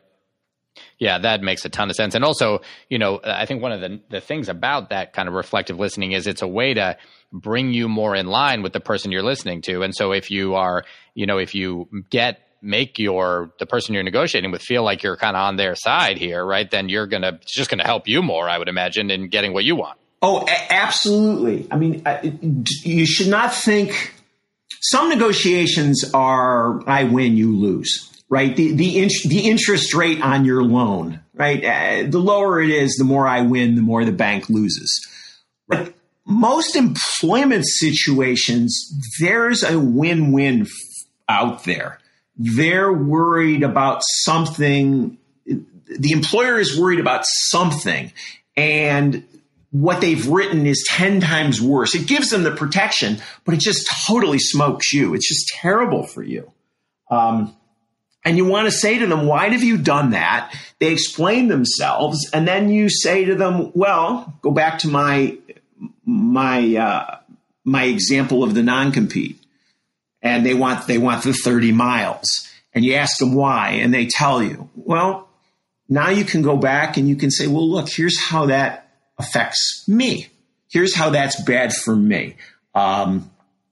Yeah, that makes a ton of sense. And also, you know, I think one of the the things about that kind of reflective listening is it's a way to bring you more in line with the person you're listening to. And so if you are, you know, if you get make your the person you're negotiating with feel like you're kind of on their side here, right? Then you're gonna it's just gonna help you more, I would imagine, in getting what you want. Oh, a- absolutely. I mean, you should not think some negotiations are I win, you lose, right? The the, in- the interest rate on your loan right? Uh, the lower it is, the more I win, the more the bank loses. But most employment situations, there's a win-win f- out there. They're worried about something. The employer is worried about something, and what they've written is ten times worse. It gives them the protection, but it just totally smokes you. It's just terrible for you. Um, and you want to say to them, why have you done that? They explain themselves, and then you say to them, well, go back to my my uh, my example of the non-compete. And they want they want the thirty miles. And you ask them why, and they tell you. Well, now you can go back and you can say, well, look, here's how that affects me. Here's how that's bad for me. Um,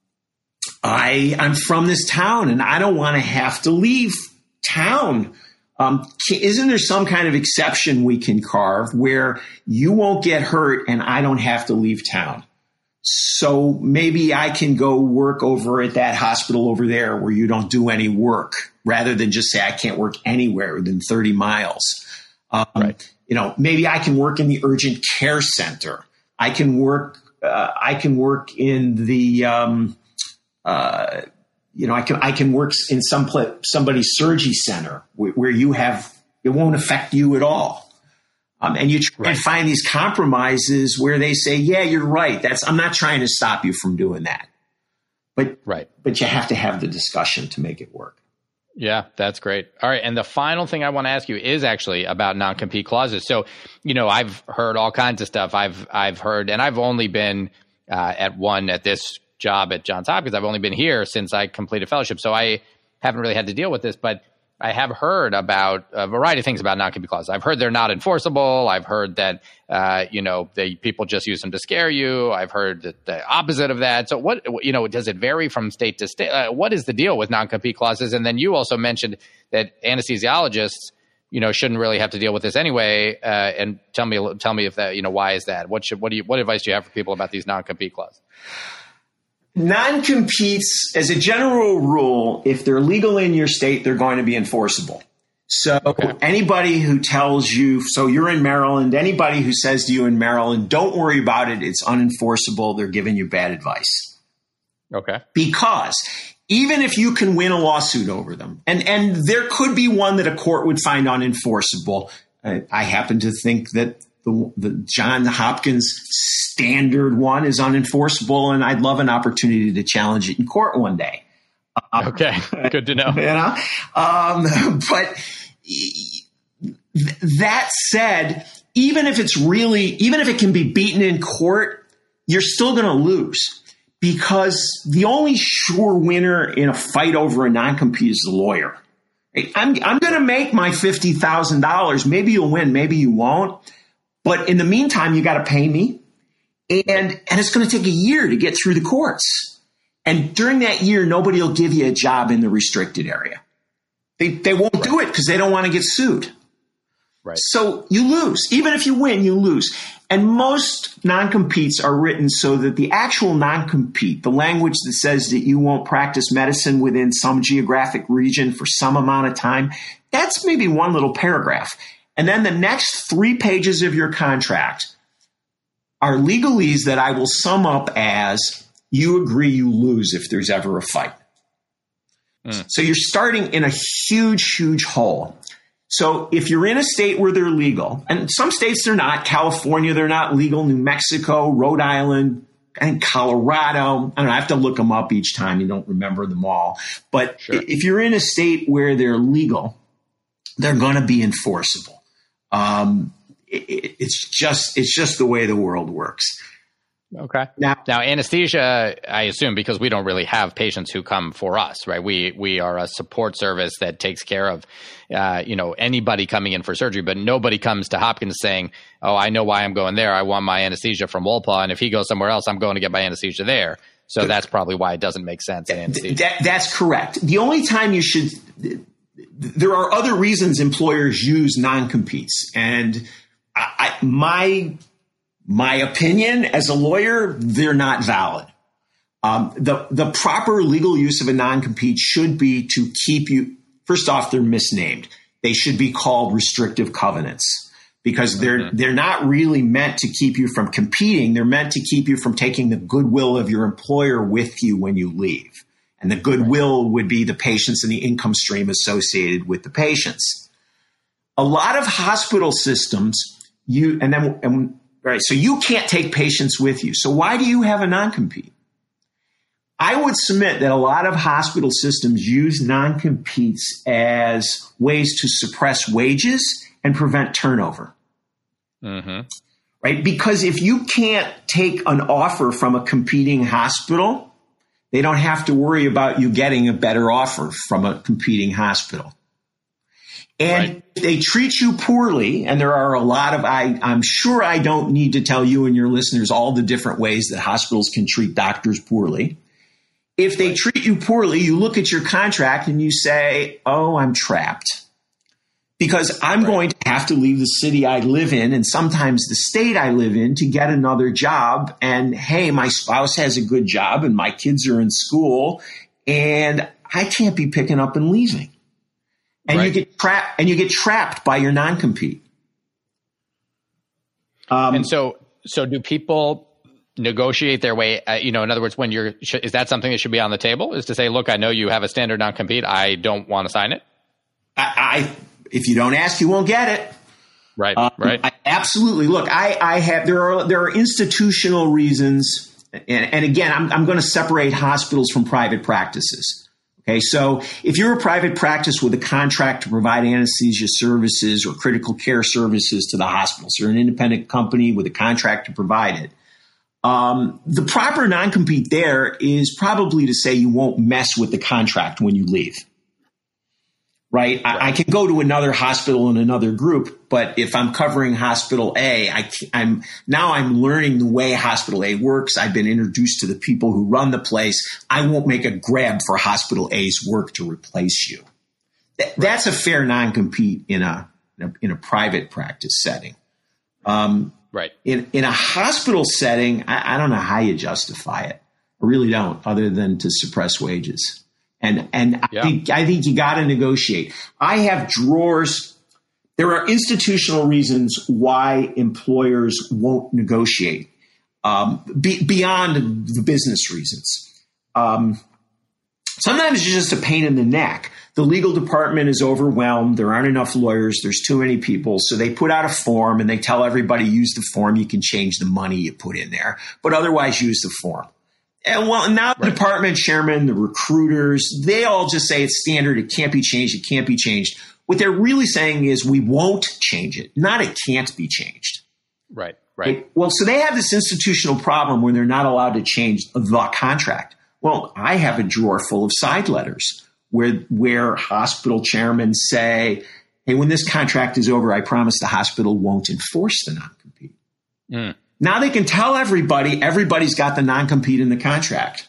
I, I'm from this town, and I don't want to have to leave town. Um, isn't there some kind of exception we can carve where you won't get hurt and I don't have to leave town? So maybe I can go work over at that hospital over there where you don't do any work, rather than just say I can't work anywhere within thirty miles. Um, right. You know, maybe I can work in the urgent care center. I can work. Uh, I can work in the. Um, uh, you know, I can I can work in some place, somebody's surgery center where, where you have it won't affect you at all. Um, and you try right. and find these compromises where they say, yeah, you're right. That's I'm not trying to stop you from doing that. But right. but you have to have the discussion to make it work. Yeah, that's great. All right. And the final thing I want to ask you is actually about non-compete clauses. So, you know, I've heard all kinds of stuff. I've I've heard, and I've only been uh, at one at this job at Johns Hopkins. I've only been here since I completed fellowship. So I haven't really had to deal with this, but I have heard about a variety of things about non-compete clauses. I've heard they're not enforceable. I've heard that, uh, you know, they, people just use them to scare you. I've heard that the opposite of that. So what, you know, does it vary from state to state? Uh, what is the deal with non-compete clauses? And then you also mentioned that anesthesiologists, you know, shouldn't really have to deal with this anyway. Uh, and tell me, tell me if that, you know, why is that? What should, what do you, what advice do you have for people about these non-compete clauses? Non-competes, as a general rule, if they're legal in your state, they're going to be enforceable. So okay. anybody who tells you, so you're in Maryland, anybody who says to you in Maryland, don't worry about it, it's unenforceable, they're giving you bad advice. Okay. Because even if you can win a lawsuit over them, and, and there could be one that a court would find unenforceable, uh, I happen to think that the, the Johns Hopkins standard one is unenforceable, and I'd love an opportunity to challenge it in court one day. Um, okay, good to know. You know? Um, but that said, even if it's really, even if it can be beaten in court, you're still going to lose, because the only sure winner in a fight over a non-compete is the lawyer. I'm, I'm going to make my fifty thousand dollars. Maybe you'll win, maybe you won't. But in the meantime, you got to pay me. And, and it's going to take a year to get through the courts. And during that year, nobody will give you a job in the restricted area. They, they won't do it because they don't want to get sued. Right. So you lose. Even if you win, you lose. And most non-competes are written so that the actual non-compete, the language that says that you won't practice medicine within some geographic region for some amount of time, that's maybe one little paragraph. And then the next three pages of your contract are legalese that I will sum up as you agree you lose if there's ever a fight. Mm. So you're starting in a huge, huge hole. So if you're in a state where they're legal, and some states they're not, California, they're not legal, New Mexico, Rhode Island, and Colorado, I don't know, I have to look them up each time. You don't remember them all. But sure. If you're in a state where they're legal, they're going to be enforceable. Um, it, it's just it's just the way the world works. Okay. Now, now, anesthesia, I assume, because we don't really have patients who come for us, right? We we are a support service that takes care of, uh, you know, anybody coming in for surgery, but nobody comes to Hopkins saying, "Oh, I know why I'm going there. I want my anesthesia from Wolpaw, and if he goes somewhere else, I'm going to get my anesthesia there." So that's probably why it doesn't make sense in anesthesia. That, that's correct. The only time you should. There are other reasons employers use non-competes. And I, I, my my opinion as a lawyer, they're not valid. Um, the, the proper legal use of a non-compete should be to keep you – first off, they're misnamed. they should be called restrictive covenants because they're mm-hmm. they're not really meant to keep you from competing. They're meant to keep you from taking the goodwill of your employer with you when you leave. And the goodwill would be the patients and the income stream associated with the patients. A lot of hospital systems, you and then and, right, so you can't take patients with you. So why do you have a non-compete? I would submit that a lot of hospital systems use non-competes as ways to suppress wages and prevent turnover. Mm-hmm. Right? Because if you can't take an offer from a competing hospital, they don't have to worry about you getting a better offer from a competing hospital. And right. if they treat you poorly, and there are a lot of, I, I'm sure I don't need to tell you and your listeners all the different ways that hospitals can treat doctors poorly. If they treat you poorly, you look at your contract and you say, oh, I'm trapped because I'm right. going to have to leave the city I live in and sometimes the state I live in to get another job. And hey, my spouse has a good job and my kids are in school and I can't be picking up and leaving. And right. you get trapped and you get trapped by your non-compete. Um, and so, so do people negotiate their way, uh, you know, in other words, when you're, sh- is that something that should be on the table is to say, look, I know you have a standard non-compete. I don't want to sign it. I, I if you don't ask, you won't get it. Right. Um, right. I, absolutely. Look, I, I have, there are, there are institutional reasons. And, and again, I'm, I'm going to separate hospitals from private practices. Okay. So if you're a private practice with a contract to provide anesthesia services or critical care services to the hospital, so you're an independent company with a contract to provide it. Um, the proper non-compete there is probably to say you won't mess with the contract when you leave, right? right. I, I can go to another hospital in another group, but if I'm covering hospital A, I, I'm now I'm learning the way hospital A works. I've been introduced to the people who run the place. I won't make a grab for hospital A's work to replace you. Th- right. That's a fair non-compete in a, in a in a private practice setting. Um, Right. In in a hospital setting, I, I don't know how you justify it. I really don't, other than to suppress wages. And and yeah. I think I think you got to negotiate. I have drawers. There are institutional reasons why employers won't negotiate um, be, beyond the business reasons. Um, sometimes it's just a pain in the neck. The legal department is overwhelmed. There aren't enough lawyers. There's too many people. So they put out a form and they tell everybody, use the form. You can change the money you put in there, but otherwise use the form. And well, now the right. department chairman, the recruiters, they all just say it's standard. It can't be changed. It can't be changed. What they're really saying is we won't change it, not it can't be changed. Right, right. It, well, so they have this institutional problem where they're not allowed to change the contract. Well, I have a drawer full of side letters where where hospital chairmen say, hey, when this contract is over, I promise the hospital won't enforce the non-compete. Mm. Now they can tell everybody, everybody's got the non-compete in the contract.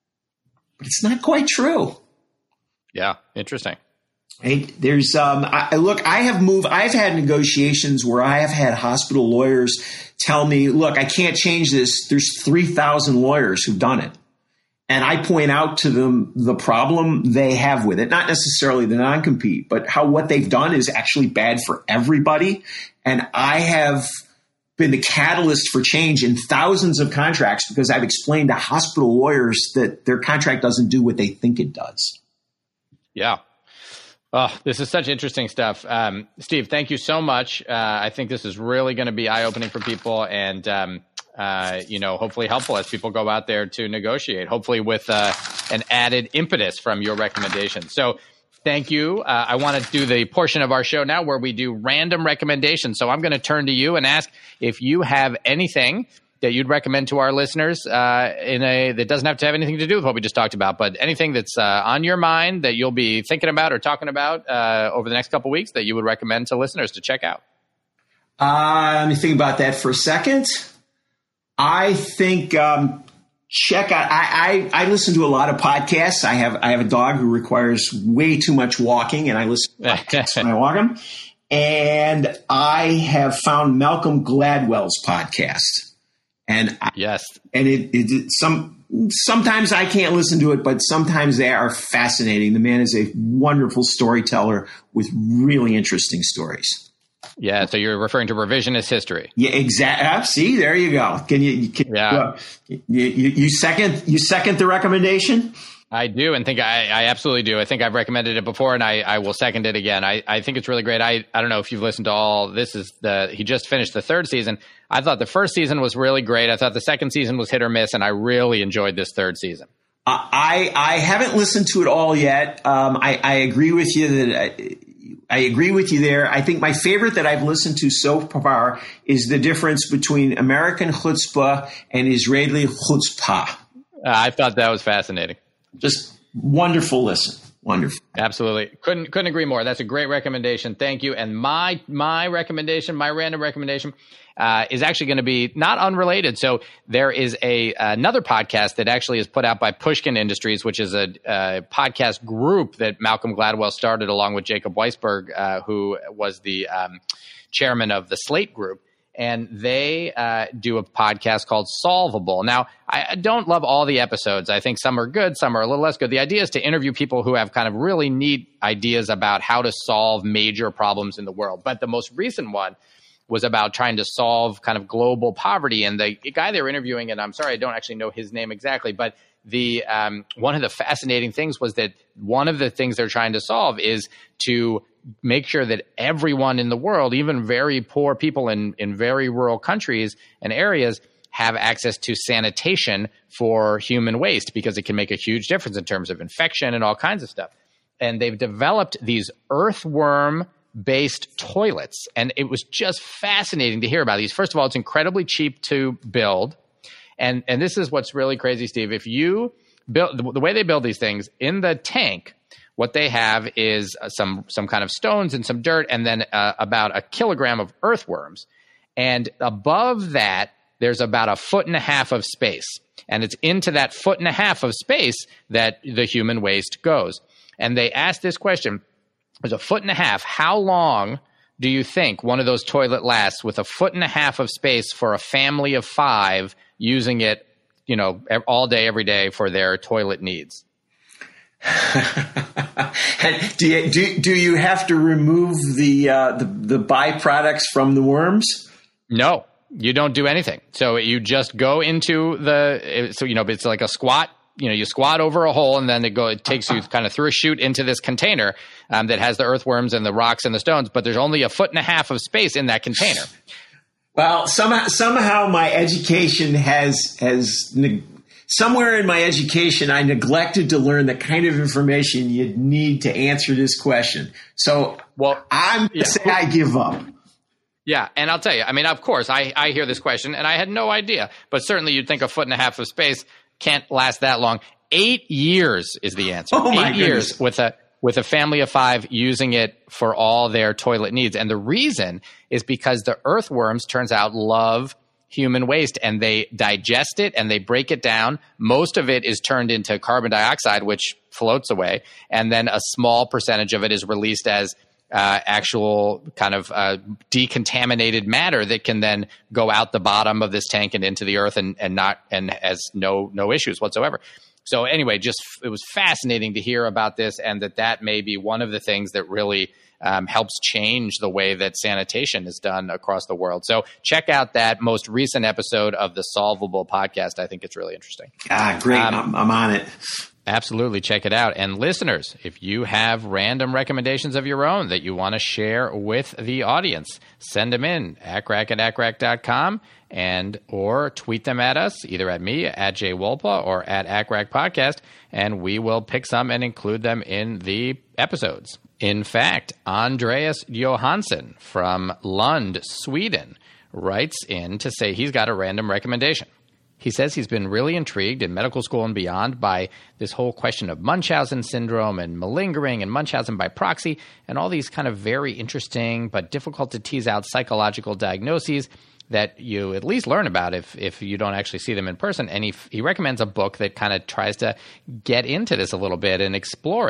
But it's not quite true. Yeah, interesting. Hey, there's, um, I, look, I have moved, I've had negotiations where I have had hospital lawyers tell me, look, I can't change this. There's three thousand lawyers who've done it. And I point out to them the problem they have with it, not necessarily the non-compete, but how what they've done is actually bad for everybody. And I have been the catalyst for change in thousands of contracts because I've explained to hospital lawyers that their contract doesn't do what they think it does. Yeah. Oh, this is such interesting stuff. Um, Steve, thank you so much. Uh, I think this is really going to be eye-opening for people and, um, uh, you know, hopefully helpful as people go out there to negotiate, hopefully with uh, an added impetus from your recommendations. So thank you. Uh, I want to do the portion of our show now where we do random recommendations. So I'm going to turn to you and ask if you have anything that you'd recommend to our listeners uh, in a that doesn't have to have anything to do with what we just talked about, but anything that's uh, on your mind that you'll be thinking about or talking about uh, over the next couple of weeks that you would recommend to listeners to check out. Uh, let me think about that for a second. I think um, check out. I, I I listen to a lot of podcasts. I have I have a dog who requires way too much walking, and I listen to podcasts when I walk him. And I have found Malcolm Gladwell's podcast. And I, yes, and it, it, it some sometimes I can't listen to it, but sometimes they are fascinating. The man is a wonderful storyteller with really interesting stories. Yeah, so you're referring to revisionist history. Yeah, exactly. See, there you go. Can you? Can, yeah. Uh, you, you, you second. You second the recommendation. I do, and think I, I absolutely do. I think I've recommended it before, and I, I will second it again. I, I think it's really great. I, I don't know if you've listened to all. This is the he just finished the third season. I thought the first season was really great. I thought the second season was hit or miss, and I really enjoyed this third season. Uh, I I haven't listened to it all yet. Um, I, I agree with you that. I, I agree with you there. I think my favorite that I've listened to so far is the difference between American chutzpah and Israeli chutzpah. Uh, I thought that was fascinating. Just wonderful listen. Wonderful. Absolutely. Couldn't couldn't agree more. That's a great recommendation. Thank you. And my my recommendation, my random recommendation, uh, is actually going to be not unrelated. So there is a another podcast that actually is put out by Pushkin Industries, which is a, a podcast group that Malcolm Gladwell started along with Jacob Weisberg, uh, who was the um, chairman of the Slate Group. And they uh, do a podcast called Solvable. Now, I don't love all the episodes. I think some are good, some are a little less good. The idea is to interview people who have kind of really neat ideas about how to solve major problems in the world. But the most recent one was about trying to solve kind of global poverty. And the guy they were interviewing, and I'm sorry, I don't actually know his name exactly, but the um, one of the fascinating things was that one of the things they're trying to solve is to make sure that everyone in the world, even very poor people in, in very rural countries and areas, have access to sanitation for human waste, because it can make a huge difference in terms of infection and all kinds of stuff. And they've developed these earthworm-based toilets. And it was just fascinating to hear about these. First of all, it's incredibly cheap to build. And and this is what's really crazy, Steve. If you build the, the way they build these things, in the tank, what they have is some some kind of stones and some dirt, and then uh, about a kilogram of earthworms. And above that, there's about a foot and a half of space. And it's into that foot and a half of space that the human waste goes. And they asked this question: there's a foot and a half. How long do you think one of those toilet lasts with a foot and a half of space for a family of five using it, you know, all day, every day for their toilet needs? do you do, do you have to remove the, uh, the the byproducts from the worms? No, you don't do anything. So you just go into the so you know it's like a squat. You know, you squat over a hole, and then it go. It takes you kind of through a chute into this container um, that has the earthworms and the rocks and the stones. But there's only a foot and a half of space in that container. Well, somehow somehow my education has has. Neg- Somewhere in my education, I neglected to learn the kind of information you'd need to answer this question. So, well, I'm going to yeah. say I give up. Yeah, and I'll tell you, I mean, of course, I, I hear this question, and I had no idea. But certainly you'd think a foot and a half of space can't last that long. Eight years is the answer. Oh, my Eight goodness. years with a with a family of five using it for all their toilet needs. And the reason is because the earthworms, turns out, love human waste, and they digest it and they break it down. Most of it is turned into carbon dioxide, which floats away, and then a small percentage of it is released as uh, actual kind of uh, decontaminated matter that can then go out the bottom of this tank and into the earth, and, and not and has no no issues whatsoever. So anyway, just it was fascinating to hear about this, and that that may be one of the things that really Um, helps change the way that sanitation is done across the world. So check out that most recent episode of the Solvable podcast. I think it's really interesting. Ah, great. Um, I'm, I'm on it. Absolutely. Check it out. And listeners, if you have random recommendations of your own that you want to share with the audience, send them in, acrack at acrack dot com, and or tweet them at us, either at me, at Jay Wolpa, or at acrack podcast, and we will pick some and include them in the episodes. In fact, Andreas Johansson from Lund, Sweden, writes in to say he's got a random recommendation. He says he's been really intrigued in medical school and beyond by this whole question of Munchausen syndrome and malingering and Munchausen by proxy and all these kind of very interesting but difficult to tease out psychological diagnoses that you at least learn about if if you don't actually see them in person. And he, he recommends a book that kind of tries to get into this a little bit and explore it.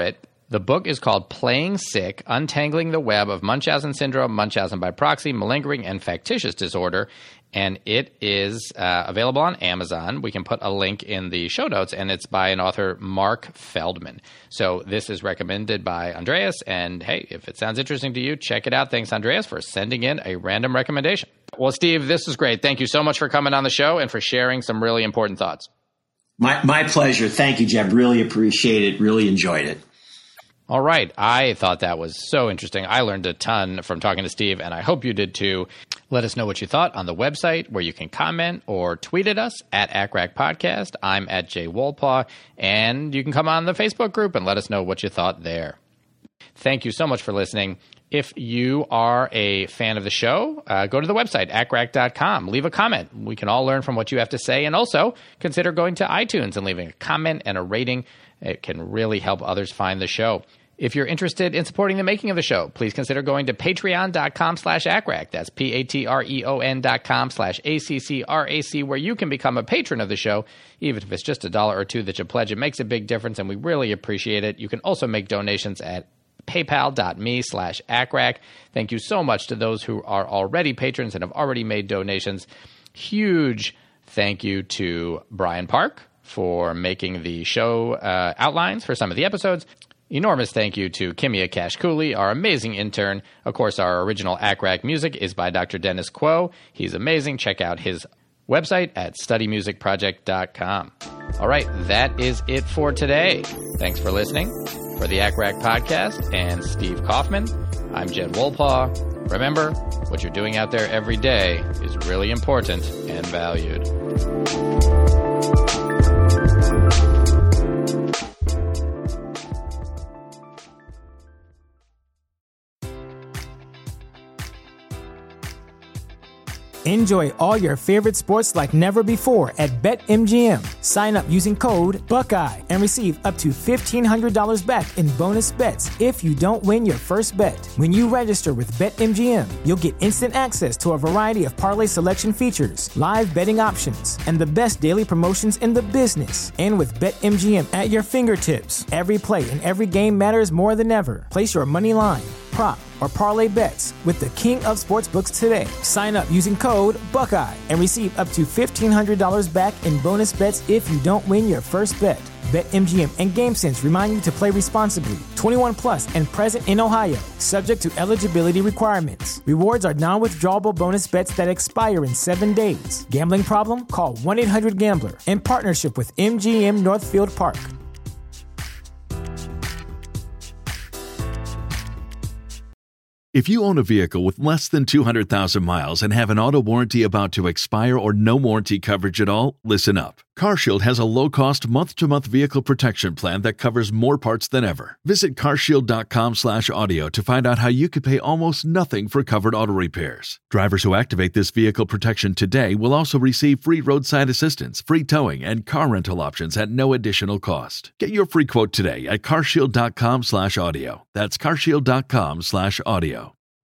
The book is called Playing Sick, Untangling the Web of Munchausen Syndrome, Munchausen by Proxy, Malingering, and Factitious Disorder. And it is uh, available on Amazon. We can put a link in the show notes, and it's by an author, Mark Feldman. So this is recommended by Andreas, and hey, if it sounds interesting to you, check it out. Thanks, Andreas, for sending in a random recommendation. Well, Steve, this is great. Thank you so much for coming on the show and for sharing some really important thoughts. My, my pleasure. Thank you, Jeb. Really appreciate it. Really enjoyed it. All right. I thought that was so interesting. I learned a ton from talking to Steve, and I hope you did too. Let us know what you thought on the website, where you can comment or tweet at us at A C R A C Podcast. I'm at Jay Wolpaw, and you can come on the Facebook group and let us know what you thought there. Thank you so much for listening. If you are a fan of the show, uh, go to the website, A C R A C dot com. Leave a comment. We can all learn from what you have to say, and also consider going to iTunes and leaving a comment and a rating. It can really help others find the show. If you're interested in supporting the making of the show, please consider going to patreon.com slash ACRAC. That's P-A-T-R-E-O-N dot com slash A-C-C-R-A-C, where you can become a patron of the show. Even if it's just a dollar or two that you pledge, it makes a big difference, and we really appreciate it. You can also make donations at paypal.me slash ACRAC. Thank you so much to those who are already patrons and have already made donations. Huge thank you to Brian Park for making the show uh, outlines for some of the episodes. Enormous thank you to Kimia Cash Cooley, our amazing intern. Of course, our original A C R A C music is by Doctor Dennis Quo. He's amazing. Check out his website at study music project dot com. All right, that is it for today. Thanks for listening. For the A C R A C Podcast and Steve Kaufman, I'm Jed Wolpaw. Remember, what you're doing out there every day is really important and valued. Enjoy all your favorite sports like never before at BetMGM. Sign up using code Buckeye and receive up to fifteen hundred dollars back in bonus bets if you don't win your first bet. When you register with BetMGM, you'll get instant access to a variety of parlay selection features, live betting options, and the best daily promotions in the business. And with BetMGM at your fingertips, every play and every game matters more than ever. Place your money line, prop, or parlay bets with the king of sportsbooks today. Sign up using code Buckeye and receive up to fifteen hundred dollars back in bonus bets if you don't win your first bet. BetMGM and GameSense remind you to play responsibly. twenty-one plus and present in Ohio, subject to eligibility requirements. Rewards are non-withdrawable bonus bets that expire in seven days. Gambling problem? Call one eight hundred gambler in partnership with M G M Northfield Park. If you own a vehicle with less than two hundred thousand miles and have an auto warranty about to expire or no warranty coverage at all, listen up. CarShield has a low-cost month-to-month vehicle protection plan that covers more parts than ever. Visit carshield.com slash audio to find out how you could pay almost nothing for covered auto repairs. Drivers who activate this vehicle protection today will also receive free roadside assistance, free towing, and car rental options at no additional cost. Get your free quote today at carshield.com slash audio. That's carshield.com slash audio.